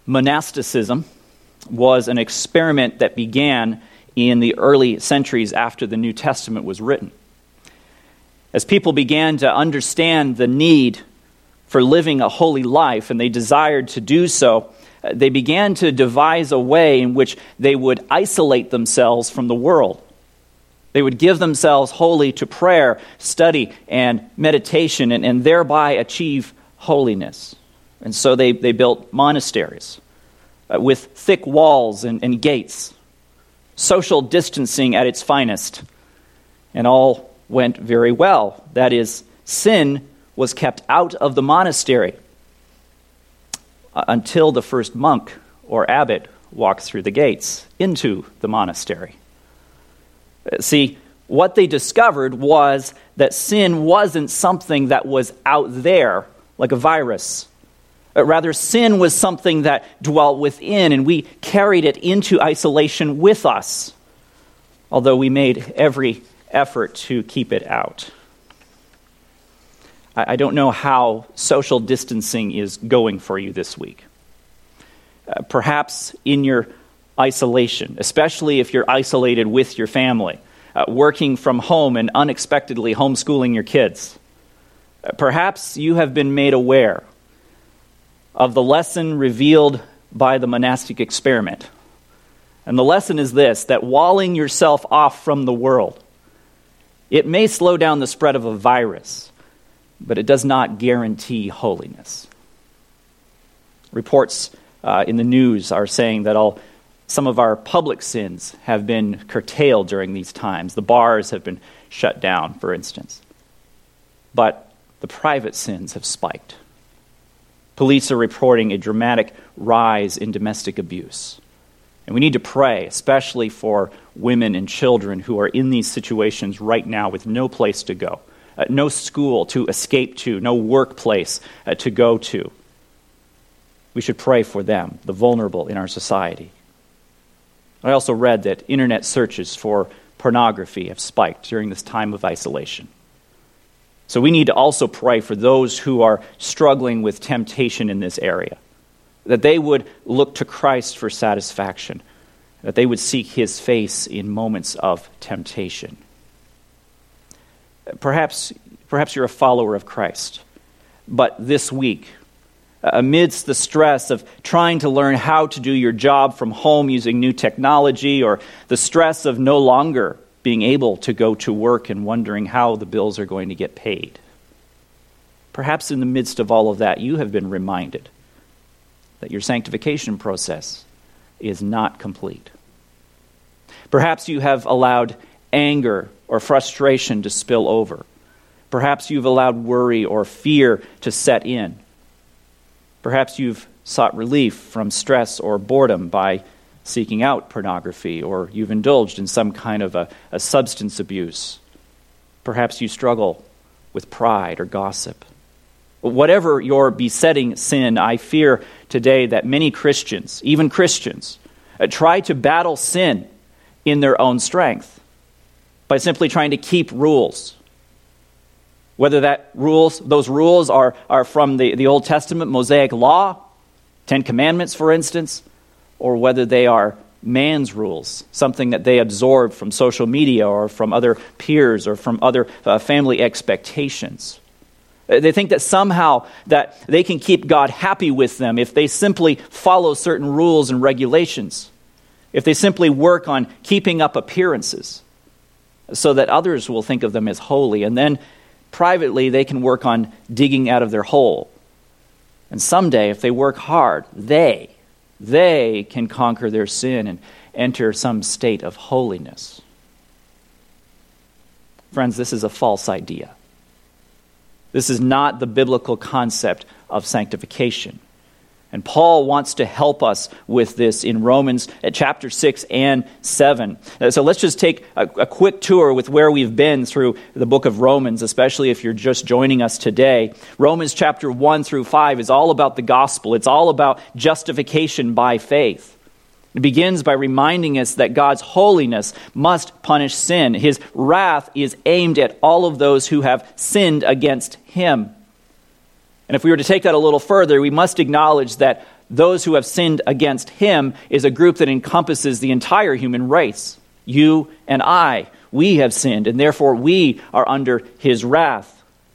Monasticism was an experiment that began in the early centuries after the New Testament was written. As people began to understand the need for living a holy life, and they desired to do so, they began to devise a way in which they would isolate themselves from the world. They would give themselves wholly to prayer, study, and meditation, and thereby achieve holiness. And so they built monasteries with thick walls and gates, social distancing at its finest, and all went very well. That is, sin was kept out of the monastery until the first monk or abbot walked through the gates into the monastery. See, what they discovered was that sin wasn't something that was out there like a virus. Rather, sin was something that dwelt within, and we carried it into isolation with us, although we made every effort to keep it out. I don't know how social distancing is going for you this week. Perhaps in your isolation, especially if you're isolated with your family, working from home and unexpectedly homeschooling your kids. Perhaps you have been made aware of the lesson revealed by the monastic experiment. And the lesson is this, that walling yourself off from the world, it may slow down the spread of a virus, but it does not guarantee holiness. Reports in the news are saying that some of our public sins have been curtailed during these times. The bars have been shut down, for instance. But the private sins have spiked. Police are reporting a dramatic rise in domestic abuse. And we need to pray, especially for women and children who are in these situations right now with no place to go, no school to escape to, no workplace to go to. We should pray for them, the vulnerable in our society. I also read that internet searches for pornography have spiked during this time of isolation. So we need to also pray for those who are struggling with temptation in this area, that they would look to Christ for satisfaction, that they would seek his face in moments of temptation. Perhaps you're a follower of Christ, but this week, amidst the stress of trying to learn how to do your job from home using new technology, or the stress of no longer being able to go to work and wondering how the bills are going to get paid. Perhaps in the midst of all of that, you have been reminded that your sanctification process is not complete. Perhaps you have allowed anger or frustration to spill over. Perhaps you've allowed worry or fear to set in. Perhaps you've sought relief from stress or boredom by seeking out pornography, or you've indulged in some kind of a substance abuse. Perhaps you struggle with pride or gossip. Whatever your besetting sin, I fear today that many Christians, even Christians, try to battle sin in their own strength by simply trying to keep rules. Whether those rules are from the Old Testament Mosaic law, 10 Commandments, for instance, or whether they are man's rules, something that they absorb from social media or from other peers or from other family expectations. They think that somehow that they can keep God happy with them if they simply follow certain rules and regulations, if they simply work on keeping up appearances so that others will think of them as holy, and then privately they can work on digging out of their hole. And someday, if they work hard, they can conquer their sin and enter some state of holiness. Friends, this is a false idea. This is not the biblical concept of sanctification. And Paul wants to help us with this in Romans chapter 6 and 7. So let's just take a quick tour with where we've been through the book of Romans, especially if you're just joining us today. Romans chapter 1 through 5 is all about the gospel. It's all about justification by faith. It begins by reminding us that God's holiness must punish sin. His wrath is aimed at all of those who have sinned against him. And if we were to take that a little further, we must acknowledge that those who have sinned against him is a group that encompasses the entire human race. You and I, we have sinned, and therefore we are under his wrath.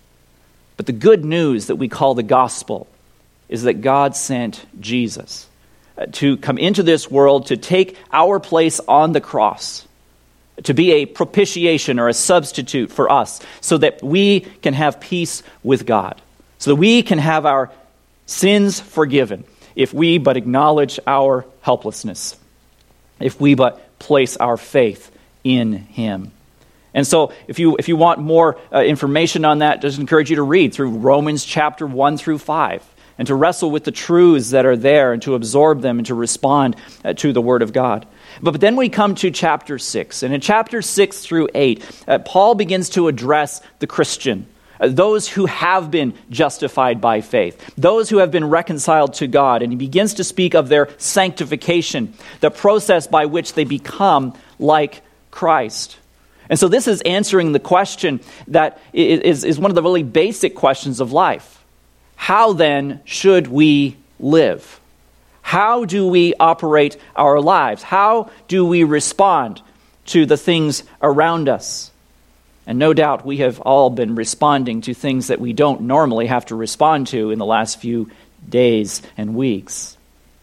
But the good news that we call the gospel is that God sent Jesus to come into this world to take our place on the cross, to be a propitiation or a substitute for us, so that we can have peace with God, so that we can have our sins forgiven if we but acknowledge our helplessness, if we but place our faith in him. And so if you want more information on that, just encourage you to read through Romans chapter 1 through 5 and to wrestle with the truths that are there and to absorb them and to respond to the Word of God. But then we come to chapter 6. And in chapter 6 through 8, Paul begins to address the Christian, those who have been justified by faith, those who have been reconciled to God. And he begins to speak of their sanctification, the process by which they become like Christ. And so this is answering the question that is one of the really basic questions of life. How then should we live? How do we operate our lives? How do we respond to the things around us? And no doubt we have all been responding to things that we don't normally have to respond to in the last few days and weeks.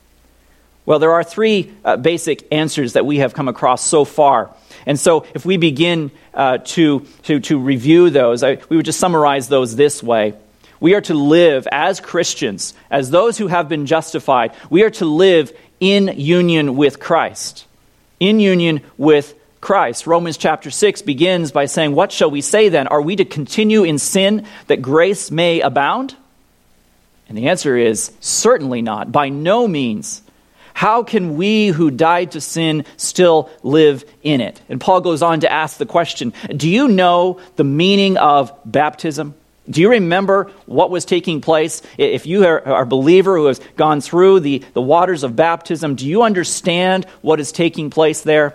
Well, there are three basic answers that we have come across so far. And so if we begin to review those, we would just summarize those this way. We are to live as Christians, as those who have been justified. We are to live in union with Christ. In union with Christ. Romans chapter 6 begins by saying, what shall we say then? Are we to continue in sin that grace may abound? And the answer is certainly not. By no means. How can we who died to sin still live in it? And Paul goes on to ask the question, do you know the meaning of baptism? Do you remember what was taking place? If you are a believer who has gone through the waters of baptism, do you understand what is taking place there?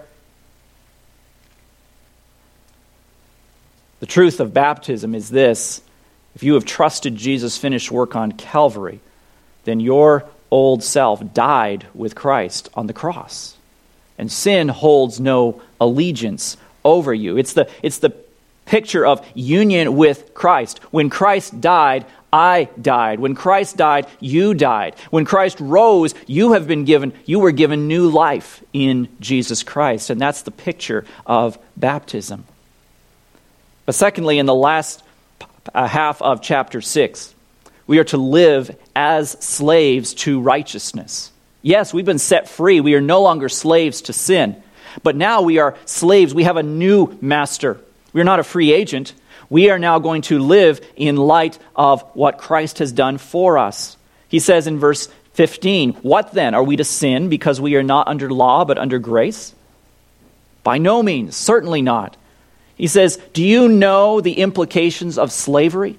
The truth of baptism is this: if you have trusted Jesus' finished work on Calvary, then your old self died with Christ on the cross. And sin holds no allegiance over you. It's the picture of union with Christ. When Christ died, I died. When Christ died, you died. When Christ rose, you were given new life in Jesus Christ. And that's the picture of baptism. But secondly, in the last half of chapter 6, we are to live as slaves to righteousness. Yes, we've been set free. We are no longer slaves to sin. But now we are slaves. We have a new master. We are not a free agent. We are now going to live in light of what Christ has done for us. He says in verse 15, what then? Are we to sin because we are not under law but under grace? By no means, certainly not. He says, do you know the implications of slavery?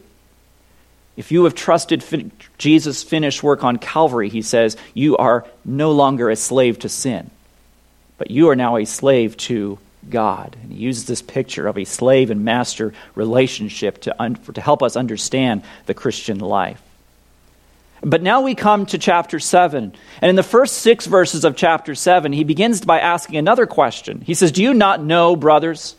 If you have trusted Jesus' finished work on Calvary, he says, you are no longer a slave to sin, but you are now a slave to God. And he uses this picture of a slave and master relationship to help us understand the Christian life. But now we come to chapter 7. And in the first 6 verses of chapter 7, he begins by asking another question. He says, do you not know, brothers?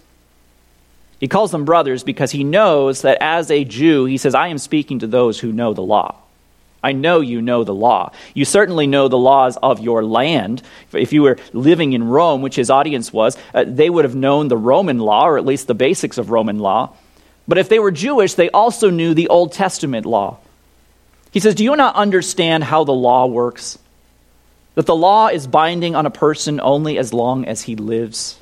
He calls them brothers because he knows that as a Jew, he says, I am speaking to those who know the law. I know you know the law. You certainly know the laws of your land. If you were living in Rome, which his audience was, they would have known the Roman law, or at least the basics of Roman law. But if they were Jewish, they also knew the Old Testament law. He says, do you not understand how the law works? That the law is binding on a person only as long as he lives.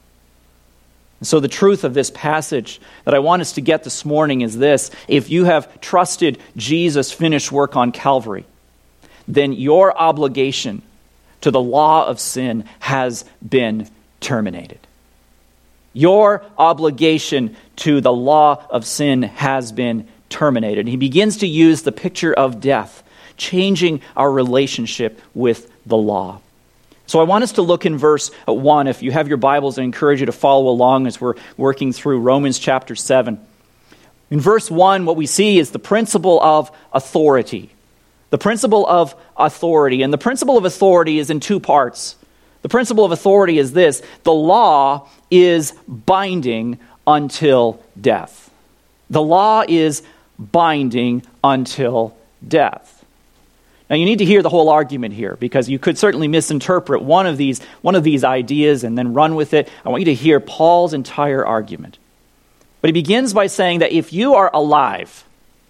And so the truth of this passage that I want us to get this morning is this: if you have trusted Jesus' finished work on Calvary, then your obligation to the law of sin has been terminated. Your obligation to the law of sin has been terminated. And he begins to use the picture of death, changing our relationship with the law. So I want us to look in verse 1. If you have your Bibles, I encourage you to follow along as we're working through Romans chapter 7. In verse 1, what we see is the principle of authority. The principle of authority. And the principle of authority is in two parts. The principle of authority is this: the law is binding until death. The law is binding until death. Now you need to hear the whole argument here, because you could certainly misinterpret one of these ideas and then run with it. I want you to hear Paul's entire argument. But he begins by saying that if you are alive,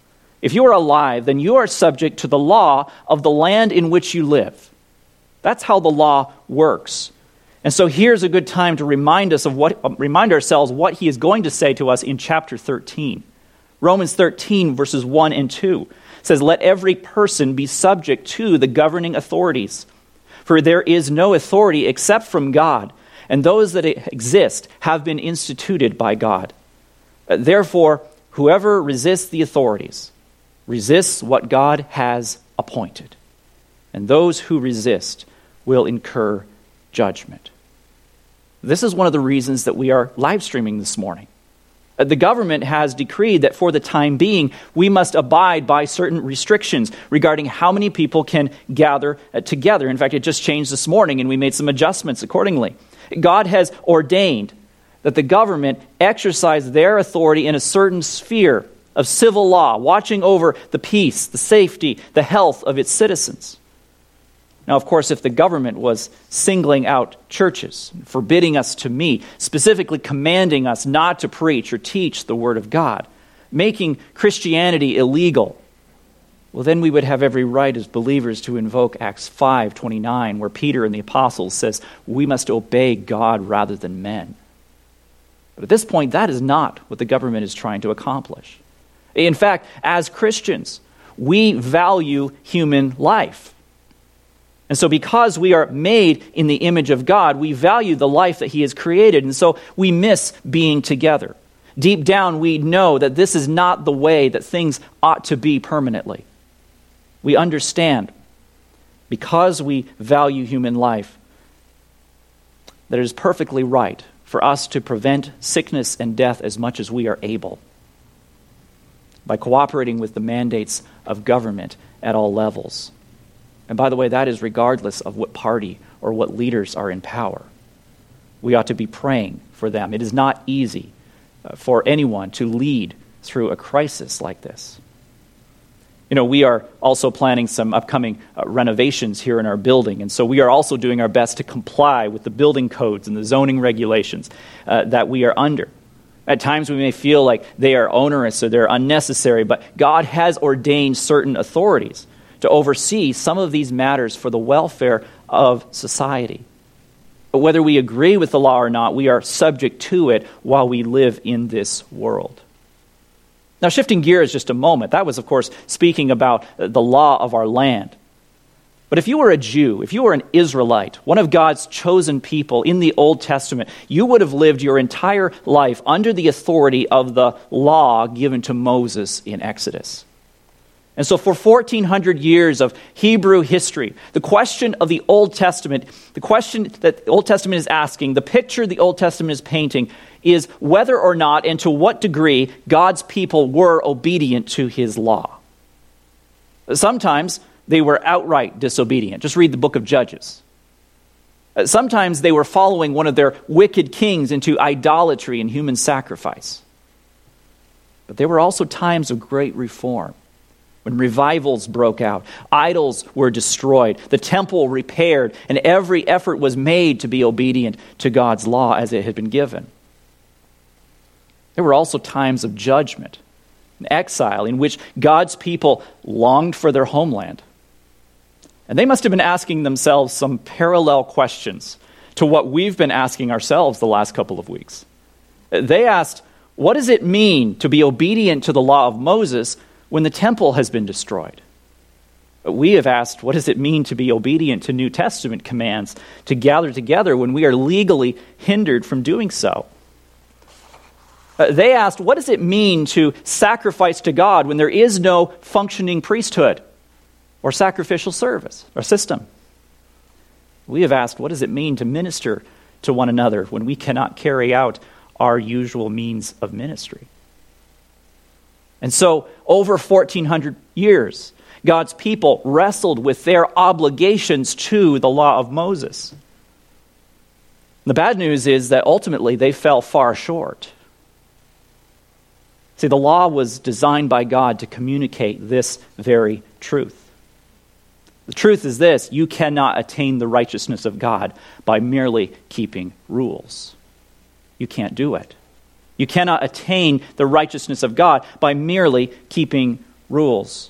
then you are subject to the law of the land in which you live. That's how the law works. And so here's a good time to remind ourselves what he is going to say to us in chapter 13. Romans 13, verses 1 and 2 says, "Let every person be subject to the governing authorities, for there is no authority except from God, and those that exist have been instituted by God. Therefore, whoever resists the authorities resists what God has appointed, and those who resist will incur judgment." This is one of the reasons that we are live streaming this morning. The government has decreed that for the time being, we must abide by certain restrictions regarding how many people can gather together. In fact, it just changed this morning, and we made some adjustments accordingly. God has ordained that the government exercise their authority in a certain sphere of civil law, watching over the peace, the safety, the health of its citizens. Now, of course, if the government was singling out churches, forbidding us to meet, specifically commanding us not to preach or teach the Word of God, making Christianity illegal, well, then we would have every right as believers to invoke Acts 5:29, where Peter and the apostles says, we must obey God rather than men. But at this point, that is not what the government is trying to accomplish. In fact, as Christians, we value human life. And so because we are made in the image of God, we value the life that He has created, and so we miss being together. Deep down, we know that this is not the way that things ought to be permanently. We understand, because we value human life, that it is perfectly right for us to prevent sickness and death as much as we are able by cooperating with the mandates of government at all levels. And by the way, that is regardless of what party or what leaders are in power. We ought to be praying for them. It is not easy for anyone to lead through a crisis like this. You know, we are also planning some upcoming renovations here in our building, and so we are also doing our best to comply with the building codes and the zoning regulations that we are under. At times we may feel like they are onerous or they're unnecessary, but God has ordained certain authorities to oversee some of these matters for the welfare of society. But whether we agree with the law or not, we are subject to it while we live in this world. Now, shifting gears just a moment, that was, of course, speaking about the law of our land. But if you were a Jew, if you were an Israelite, one of God's chosen people in the Old Testament, you would have lived your entire life under the authority of the law given to Moses in Exodus. And so for 1,400 years of Hebrew history, the question of the Old Testament, the question that the Old Testament is asking, the picture the Old Testament is painting, is whether or not and to what degree God's people were obedient to His law. Sometimes they were outright disobedient. Just read the book of Judges. Sometimes they were following one of their wicked kings into idolatry and human sacrifice. But there were also times of great reform, when revivals broke out, idols were destroyed, the temple repaired, and every effort was made to be obedient to God's law as it had been given. There were also times of judgment and exile in which God's people longed for their homeland. And they must have been asking themselves some parallel questions to what we've been asking ourselves the last couple of weeks. They asked, what does it mean to be obedient to the law of Moses when the temple has been destroyed? We have asked, what does it mean to be obedient to New Testament commands to gather together when we are legally hindered from doing so? They asked, what does it mean to sacrifice to God when there is no functioning priesthood or sacrificial service or system? We have asked, what does it mean to minister to one another when we cannot carry out our usual means of ministry? And so, over 1,400 years, God's people wrestled with their obligations to the law of Moses. The bad news is that ultimately they fell far short. See, the law was designed by God to communicate this very truth. The truth is this: you cannot attain the righteousness of God by merely keeping rules. You can't do it. You cannot attain the righteousness of God by merely keeping rules.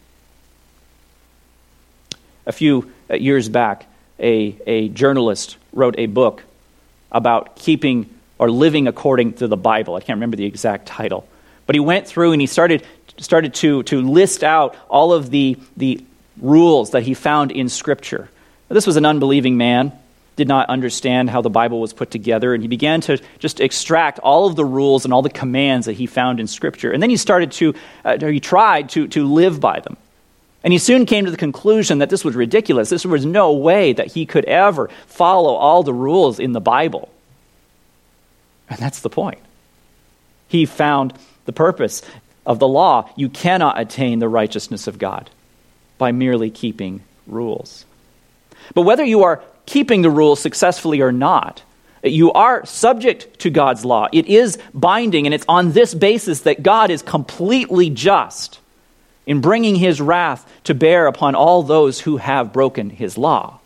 A few years back, a journalist wrote a book about keeping or living according to the Bible. I can't remember the exact title. But he went through and he started to list out all of the rules that he found in Scripture. Now, this was an unbelieving man, did not understand how the Bible was put together, and he began to just extract all of the rules and all the commands that he found in Scripture. And then he tried to live by them. And he soon came to the conclusion that this was ridiculous. There was no way that he could ever follow all the rules in the Bible. And that's the point. He found the purpose of the law. You cannot attain the righteousness of God by merely keeping rules. But whether you are keeping the rules successfully or not, you are subject to God's law. It is binding, and it's on this basis that God is completely just in bringing his wrath to bear upon all those who have broken his law.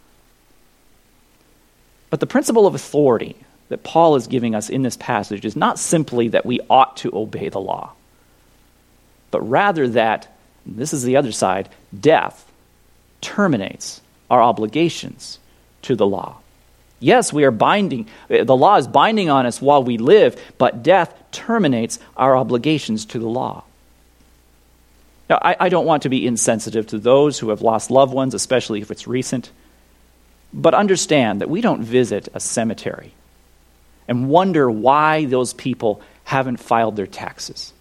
But the principle of authority that Paul is giving us in this passage is not simply that we ought to obey the law, but rather that, and this is the other side, death terminates our obligations to the law. Yes, we are binding, the law is binding on us while we live, but death terminates our obligations to the law. Now, I don't want to be insensitive to those who have lost loved ones, especially if it's recent, but understand that we don't visit a cemetery and wonder why those people haven't filed their taxes.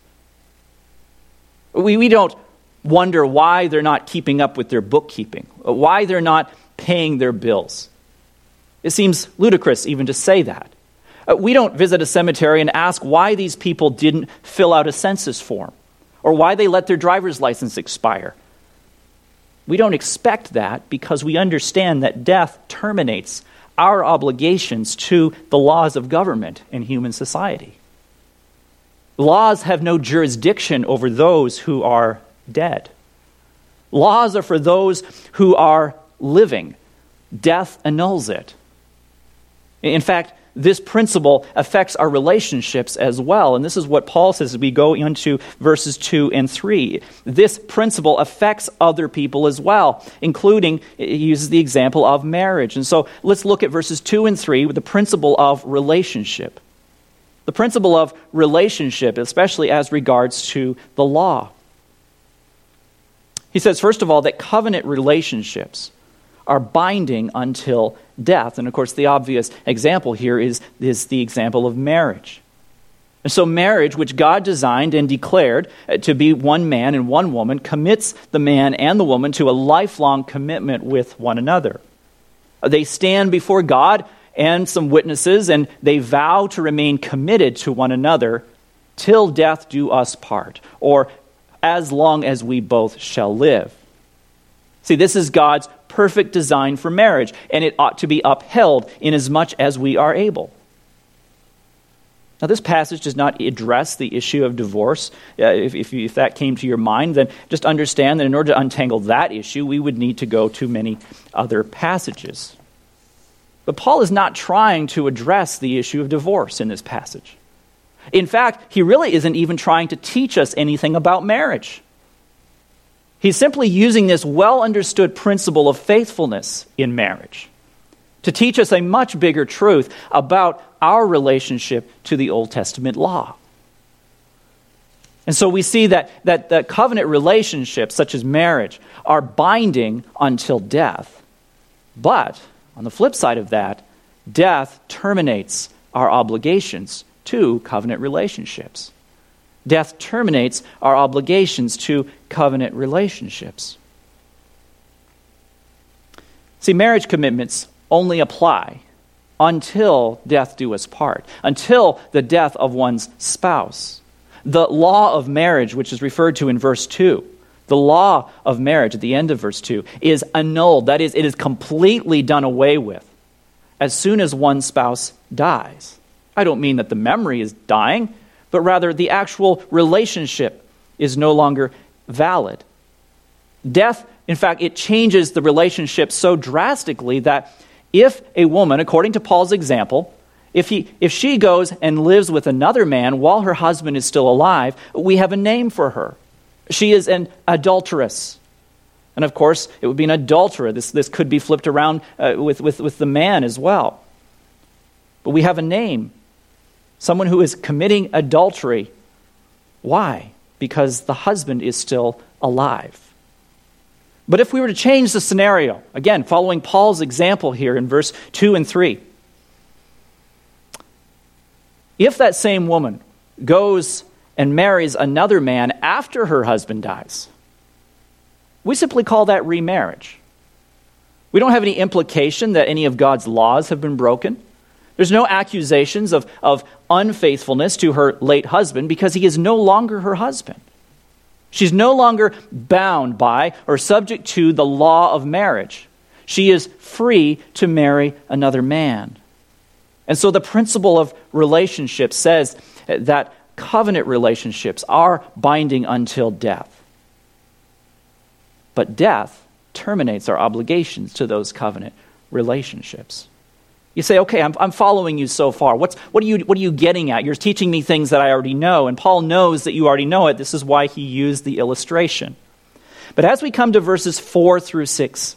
We don't wonder why they're not keeping up with their bookkeeping, why they're not paying their bills. It seems ludicrous even to say that. We don't visit a cemetery and ask why these people didn't fill out a census form or why they let their driver's license expire. We don't expect that because we understand that death terminates our obligations to the laws of government in human society. Laws have no jurisdiction over those who are dead. Laws are for those who are living. Death annuls it. In fact, this principle affects our relationships as well. And this is what Paul says as we go into verses 2 and 3. This principle affects other people as well, including, he uses the example of marriage. And so let's look at verses 2 and 3 with the principle of relationship. The principle of relationship, especially as regards to the law. He says, first of all, that covenant relationships are binding until death. And of course, the obvious example here is the example of marriage. And so marriage, which God designed and declared to be one man and one woman, commits the man and the woman to a lifelong commitment with one another. They stand before God and some witnesses, and they vow to remain committed to one another till death do us part, or as long as we both shall live. See, this is God's perfect design for marriage, and it ought to be upheld inasmuch as we are able. Now, this passage does not address the issue of divorce. If that came to your mind, then just understand that in order to untangle that issue, we would need to go to many other passages. But Paul is not trying to address the issue of divorce in this passage. In fact, he really isn't even trying to teach us anything about marriage. He's simply using this well-understood principle of faithfulness in marriage to teach us a much bigger truth about our relationship to the Old Testament law. And so we see that covenant relationships, such as marriage, are binding until death. But on the flip side of that, death terminates our obligations to covenant relationships. Death terminates our obligations to covenant relationships. See, marriage commitments only apply until death do us part, until the death of one's spouse. The law of marriage, which is referred to in verse 2, the law of marriage at the end of verse 2, is annulled. That is, it is completely done away with as soon as one spouse dies. I don't mean that the memory is dying, but rather the actual relationship is no longer valid. Death, in fact, it changes the relationship so drastically that if a woman, according to Paul's example, if she goes and lives with another man while her husband is still alive, we have a name for her. She is an adulteress. And of course, it would be an adulterer. This could be flipped around with the man as well. But we have a name. Someone who is committing adultery. Why? Because the husband is still alive. But if we were to change the scenario, again, following Paul's example here in verse 2 and 3, if that same woman goes and marries another man after her husband dies, we simply call that remarriage. We don't have any implication that any of God's laws have been broken. There's no accusations of unfaithfulness to her late husband because he is no longer her husband. She's no longer bound by or subject to the law of marriage. She is free to marry another man. And so the principle of relationship says that covenant relationships are binding until death. But death terminates our obligations to those covenant relationships. You say, okay, I'm following you so far. What are you getting at? You're teaching me things that I already know, and Paul knows that you already know it. This is why he used the illustration. But as we come to verses 4 through 6,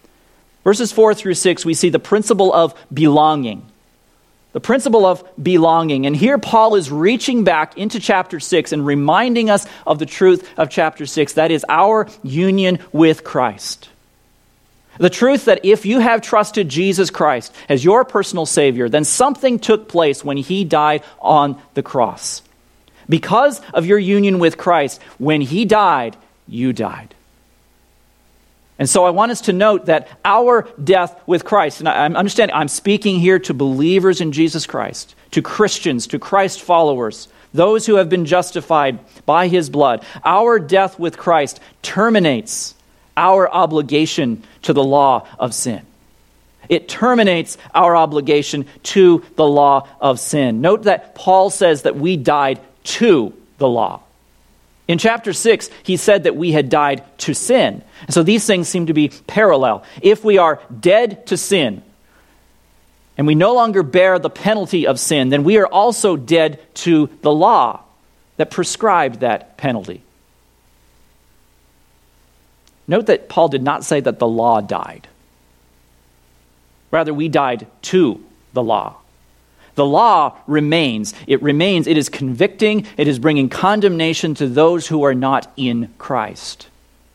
we see the principle of belonging. The principle of belonging. And here Paul is reaching back into chapter 6 and reminding us of the truth of chapter 6. That is our union with Christ. The truth that if you have trusted Jesus Christ as your personal Savior, then something took place when he died on the cross. Because of your union with Christ, when he died, you died. And so I want us to note that our death with Christ, and I understand I'm speaking here to believers in Jesus Christ, to Christians, to Christ followers, those who have been justified by his blood. Our death with Christ terminates our obligation to the law of sin. It terminates our obligation to the law of sin. Note that Paul says that we died to the law. In chapter 6, he said that we had died to sin. And so these things seem to be parallel. If we are dead to sin, and we no longer bear the penalty of sin, then we are also dead to the law that prescribed that penalty. Note that Paul did not say that the law died. Rather, we died to the law. The law remains. It remains. It is convicting. It is bringing condemnation to those who are not in Christ.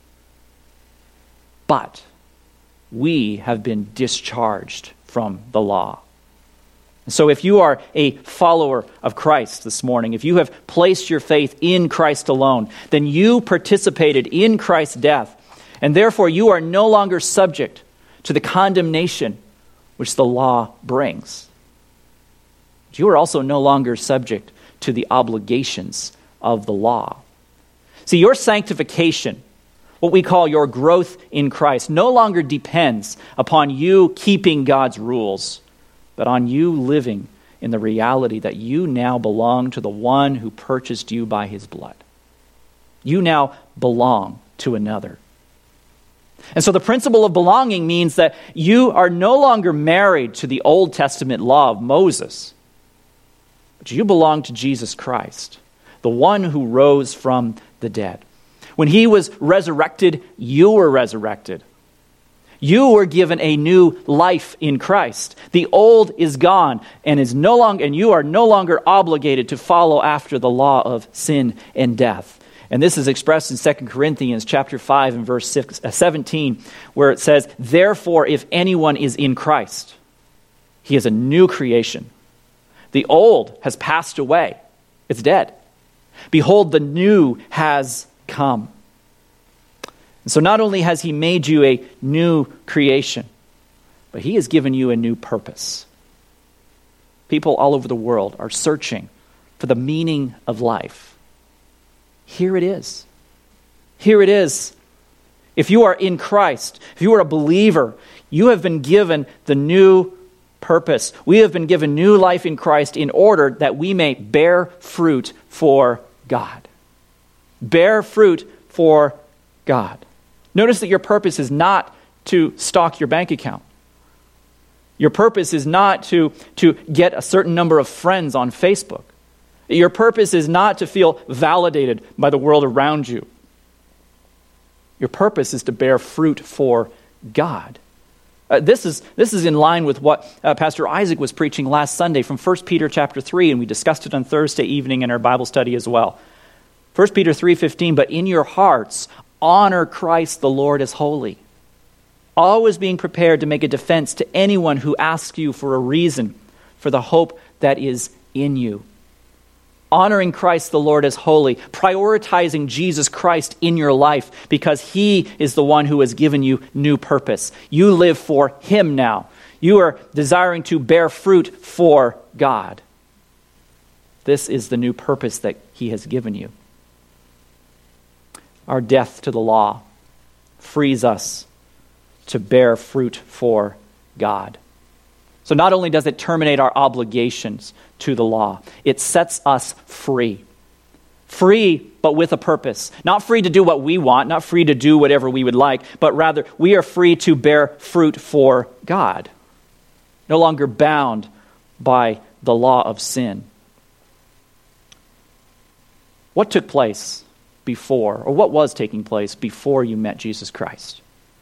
But we have been discharged from the law. So if you are a follower of Christ this morning, if you have placed your faith in Christ alone, then you participated in Christ's death, and therefore you are no longer subject to the condemnation which the law brings. You are also no longer subject to the obligations of the law. See, your sanctification, what we call your growth in Christ, no longer depends upon you keeping God's rules, but on you living in the reality that you now belong to the one who purchased you by his blood. You now belong to another. And so the principle of belonging means that you are no longer married to the Old Testament law of Moses, but you belong to Jesus Christ, the one who rose from the dead. When he was resurrected, you were resurrected. You were given a new life in Christ. The old is gone and you are no longer obligated to follow after the law of sin and death. And this is expressed in 2 Corinthians chapter 5 and verse 17, where it says, "Therefore, if anyone is in Christ, he is a new creation. The old has passed away. It's dead. Behold, the new has come." And so not only has he made you a new creation, but he has given you a new purpose. People all over the world are searching for the meaning of life. Here it is. Here it is. If you are in Christ, if you are a believer, you have been given the new purpose. We have been given new life in Christ in order that we may bear fruit for God. Bear fruit for God. Notice that your purpose is not to stock your bank account. Your purpose is not to get a certain number of friends on Facebook. Your purpose is not to feel validated by the world around you. Your purpose is to bear fruit for God. This is in line with what Pastor Isaac was preaching last Sunday from 1 Peter chapter 3, and we discussed it on Thursday evening in our Bible study as well. 1 Peter 3:15, but in your hearts honor Christ the Lord as holy, always being prepared to make a defense to anyone who asks you for a reason for the hope that is in you. Honoring Christ the Lord as holy, prioritizing Jesus Christ in your life because he is the one who has given you new purpose. You live for him now. You are desiring to bear fruit for God. This is the new purpose that he has given you. Our death to the law frees us to bear fruit for God. So not only does it terminate our obligations to the law, it sets us free. Free, but with a purpose. Not free to do what we want, not free to do whatever we would like, but rather we are free to bear fruit for God. No longer bound by the law of sin. What took place before, or what was taking place before you met Jesus Christ?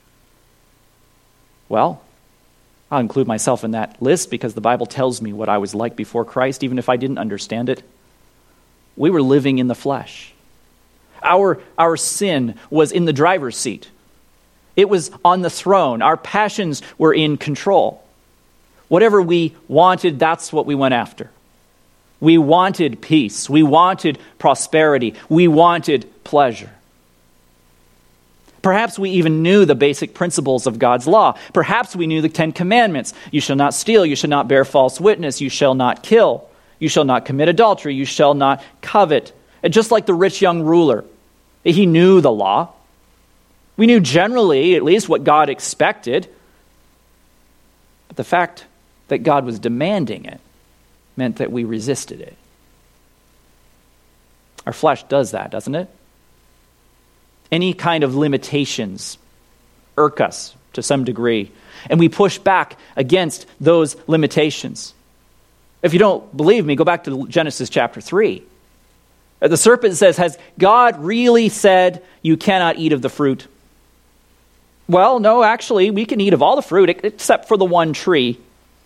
Well, I'll include myself in that list because the Bible tells me what I was like before Christ, even if I didn't understand it. We were living in the flesh. Our sin was in the driver's seat. It was on the throne. Our passions were in control. Whatever we wanted, that's what we went after. We wanted peace. We wanted prosperity. We wanted pleasure. Perhaps we even knew the basic principles of God's law. Perhaps we knew the 10 Commandments. You shall not steal. You shall not bear false witness. You shall not kill. You shall not commit adultery. You shall not covet. And just like the rich young ruler, he knew the law. We knew generally, at least, what God expected. But the fact that God was demanding it meant that we resisted it. Our flesh does that, doesn't it? Any kind of limitations irk us to some degree, and we push back against those limitations. If you don't believe me, go back to Genesis chapter 3. The serpent says, has God really said you cannot eat of the fruit? Well, no, actually, we can eat of all the fruit except for the one tree.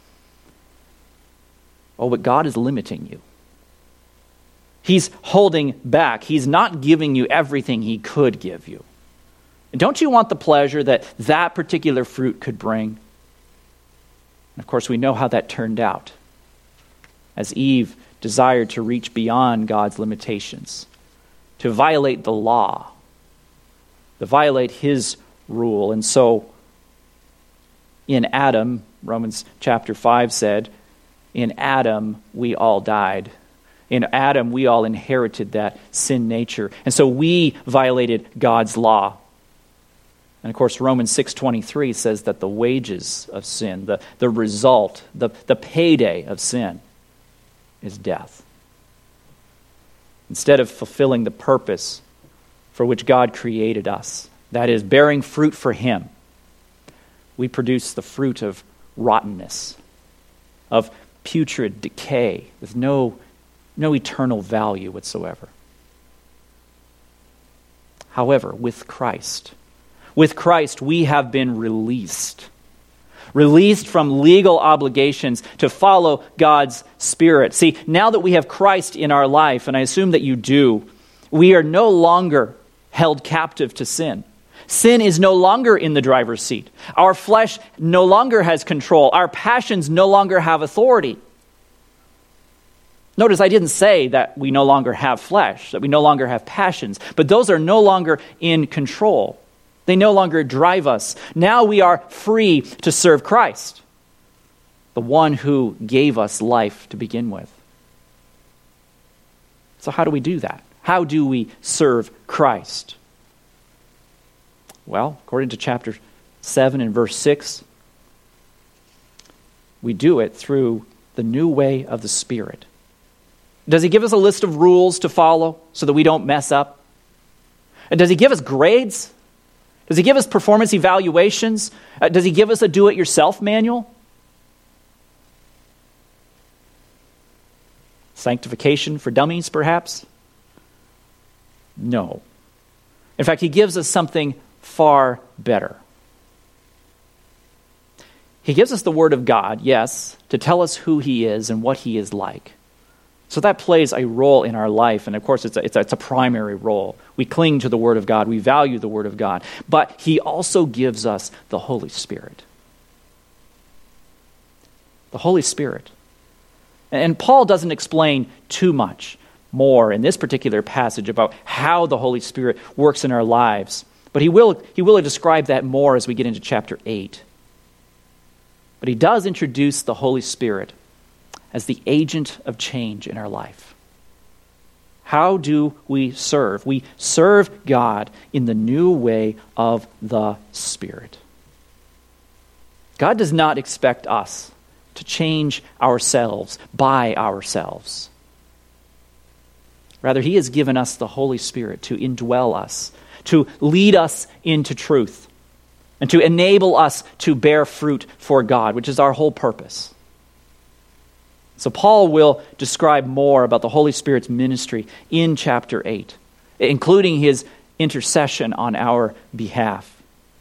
Oh, but God is limiting you. He's holding back. He's not giving you everything he could give you. And don't you want the pleasure that that particular fruit could bring? And of course, we know how that turned out. As Eve desired to reach beyond God's limitations, to violate the law, to violate his rule. And so, in Adam, Romans chapter 5 said, in Adam we all died. In Adam, we all inherited that sin nature. And so we violated God's law. And of course, Romans 6:23 says that the wages of sin, the result, the payday of sin is death. Instead of fulfilling the purpose for which God created us, that is, bearing fruit for him, we produce the fruit of rottenness, of putrid decay, with no eternal value whatsoever. However, with Christ, we have been released from legal obligations to follow God's Spirit. See, now that we have Christ in our life, and I assume that you do, we are no longer held captive to sin. Sin is no longer in the driver's seat. Our flesh no longer has control. Our passions no longer have authority. Notice I didn't say that we no longer have flesh, that we no longer have passions, but those are no longer in control. They no longer drive us. Now we are free to serve Christ, the one who gave us life to begin with. So how do we do that? How do we serve Christ? Well, according to chapter 7 and verse 6, we do it through the new way of the Spirit. Does he give us a list of rules to follow so that we don't mess up? And does he give us grades? Does he give us performance evaluations? Does he give us a do-it-yourself manual? Sanctification for dummies, perhaps? No. In fact, he gives us something far better. He gives us the Word of God, yes, to tell us who he is and what he is like. So that plays a role in our life, and of course it's a primary role. We cling to the Word of God, we value the Word of God, but he also gives us the Holy Spirit. The Holy Spirit. And Paul doesn't explain too much more in this particular passage about how the Holy Spirit works in our lives, but he will describe that more as we get into chapter 8. But he does introduce the Holy Spirit as the agent of change in our life. How do we serve? We serve God in the new way of the Spirit. God does not expect us to change ourselves by ourselves. Rather, he has given us the Holy Spirit to indwell us, to lead us into truth, and to enable us to bear fruit for God, which is our whole purpose. So Paul will describe more about the Holy Spirit's ministry in chapter 8, including his intercession on our behalf.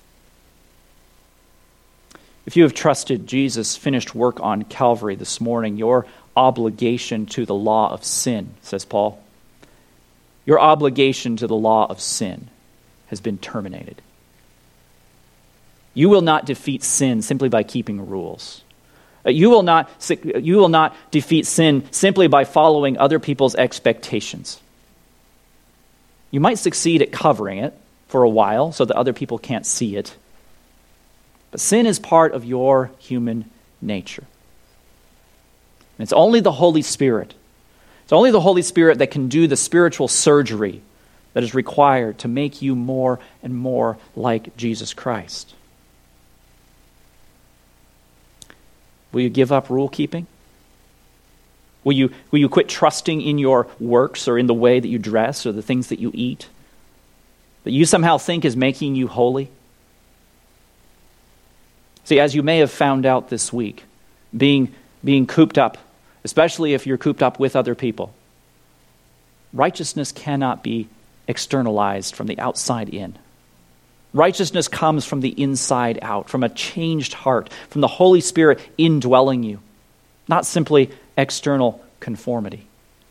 If you have trusted Jesus' finished work on Calvary this morning, your obligation to the law of sin, says Paul, your obligation to the law of sin has been terminated. You will not defeat sin simply by keeping rules. You will not defeat sin simply by following other people's expectations. You might succeed at covering it for a while so that other people can't see it. But sin is part of your human nature. And it's only the Holy Spirit. It's only the Holy Spirit that can do the spiritual surgery that is required to make you more and more like Jesus Christ. Will you give up rule keeping? Will you quit trusting in your works or in the way that you dress or the things that you eat that you somehow think is making you holy? See, as you may have found out this week, being cooped up, especially if you're cooped up with other people, righteousness cannot be externalized from the outside in. Righteousness comes from the inside out, from a changed heart, from the Holy Spirit indwelling you, not simply external conformity.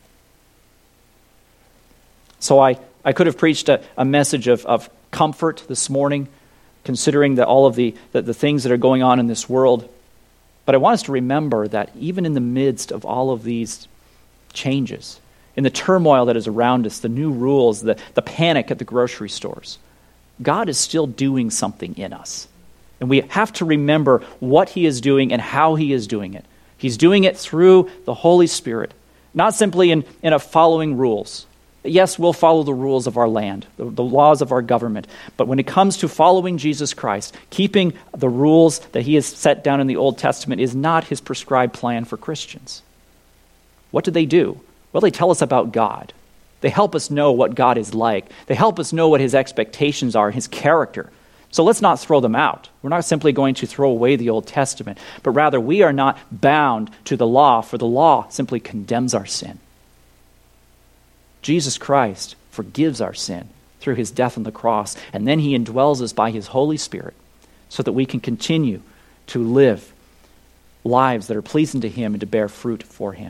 So I could have preached a message of comfort this morning, considering that all of the things that are going on in this world. But I want us to remember that even in the midst of all of these changes, in the turmoil that is around us, the new rules, the panic at the grocery stores, God is still doing something in us. And we have to remember what he is doing and how he is doing it. He's doing it through the Holy Spirit, not simply in a following rules. Yes, we'll follow the rules of our land, the laws of our government. But when it comes to following Jesus Christ, keeping the rules that he has set down in the Old Testament is not his prescribed plan for Christians. What do? Well, they tell us about God. They help us know what God is like. They help us know what his expectations are, his character. So let's not throw them out. We're not simply going to throw away the Old Testament, but rather we are not bound to the law, for the law simply condemns our sin. Jesus Christ forgives our sin through his death on the cross, and then he indwells us by his Holy Spirit so that we can continue to live lives that are pleasing to him and to bear fruit for him.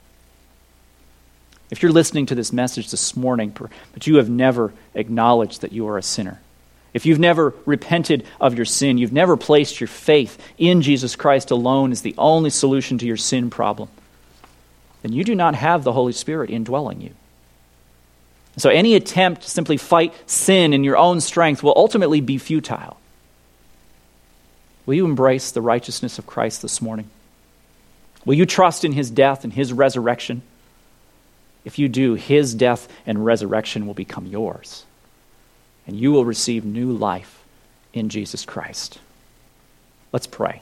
If you're listening to this message this morning, but you have never acknowledged that you are a sinner, if you've never repented of your sin, you've never placed your faith in Jesus Christ alone as the only solution to your sin problem, then you do not have the Holy Spirit indwelling you. So any attempt to simply fight sin in your own strength will ultimately be futile. Will you embrace the righteousness of Christ this morning? Will you trust in his death and his resurrection? If you do, his death and resurrection will become yours, and you will receive new life in Jesus Christ. Let's pray.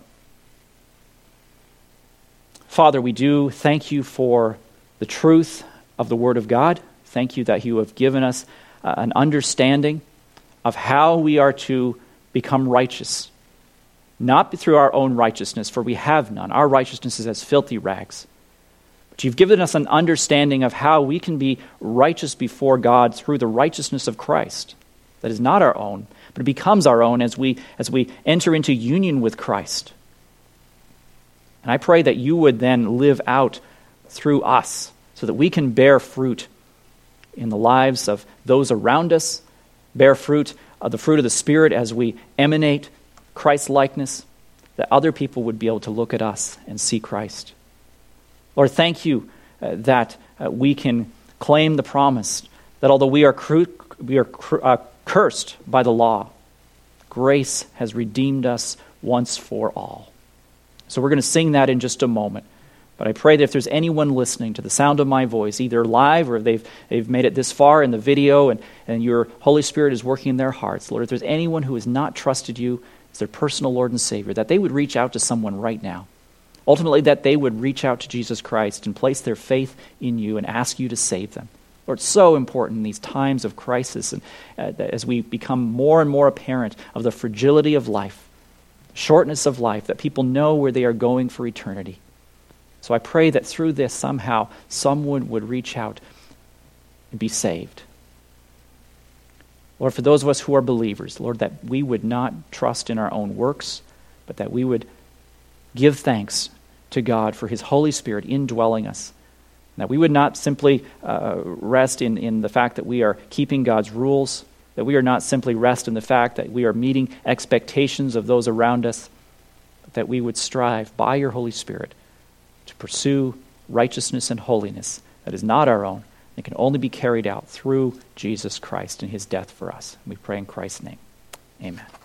Father, we do thank you for the truth of the Word of God. Thank you that you have given us an understanding of how we are to become righteous, not through our own righteousness, for we have none. Our righteousness is as filthy rags. But you've given us an understanding of how we can be righteous before God through the righteousness of Christ. That is not our own, but it becomes our own as we enter into union with Christ. And I pray that you would then live out through us so that we can bear fruit in the lives of those around us, bear fruit of the fruit of the Spirit as we emanate Christ-likeness, that other people would be able to look at us and see Christ. Lord, thank you that we can claim the promise that although we are cursed by the law, grace has redeemed us once for all. So we're going to sing that in just a moment. But I pray that if there's anyone listening to the sound of my voice, either live or they've made it this far in the video and your Holy Spirit is working in their hearts, Lord, if there's anyone who has not trusted you as their personal Lord and Savior, that they would reach out to someone right now. Ultimately, that they would reach out to Jesus Christ and place their faith in you and ask you to save them. Lord, it's so important in these times of crisis and as we become more and more apparent of the fragility of life, shortness of life, that people know where they are going for eternity. So I pray that through this somehow someone would reach out and be saved. Lord, for those of us who are believers, Lord, that we would not trust in our own works, but that we would give thanks to God for his Holy Spirit indwelling us. That we would not simply rest in the fact that we are keeping God's rules, that we are not simply rest in the fact that we are meeting expectations of those around us, but that we would strive by your Holy Spirit to pursue righteousness and holiness that is not our own. It can only be carried out through Jesus Christ and his death for us. We pray in Christ's name. Amen.